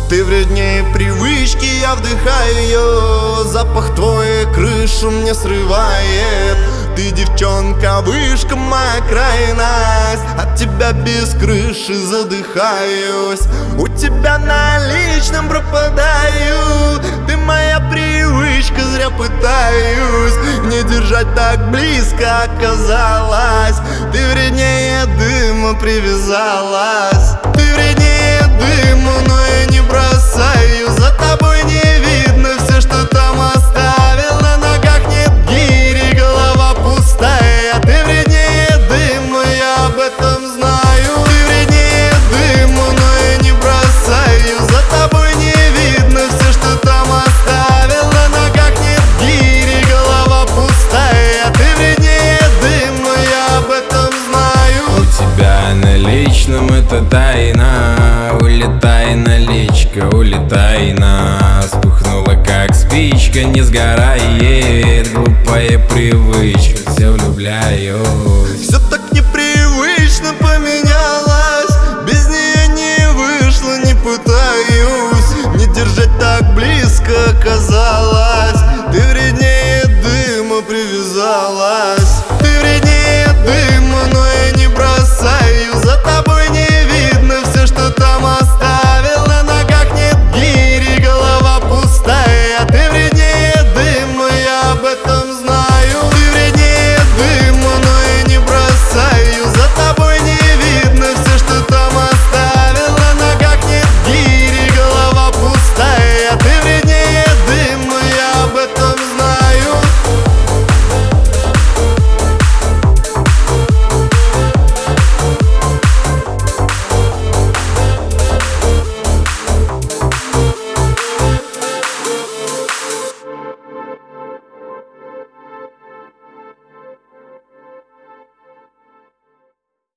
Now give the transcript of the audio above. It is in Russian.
Ты вреднее привычки, я вдыхаю ее. Запах твой крышу мне срывает. Ты девчонка, вышка, моя крайность. От тебя без крыши задыхаюсь. У тебя на личном пропадаю. Ты моя привычка, зря пытаюсь не держать так близко оказалось. Ты вреднее дыма привязалась. Ты вреднее дыма, но я не бросаю. За тобой не видно все, что там оставил. На ногах нет гири, голова пустая. Ты вреднее дыма, я об этом знаю. Ты вреднее дыма, но я не бросаю. За тобой не видно все, что там оставил. На ногах нет гири, голова пустая. Ты вреднее дыма, я об этом знаю. У тебя на личном это тайна. Улетай, наличка, улетай нас. Вспыхнула как спичка, не сгорает. Глупая привычка, все влюбляюсь. Все так непривычно поменялось.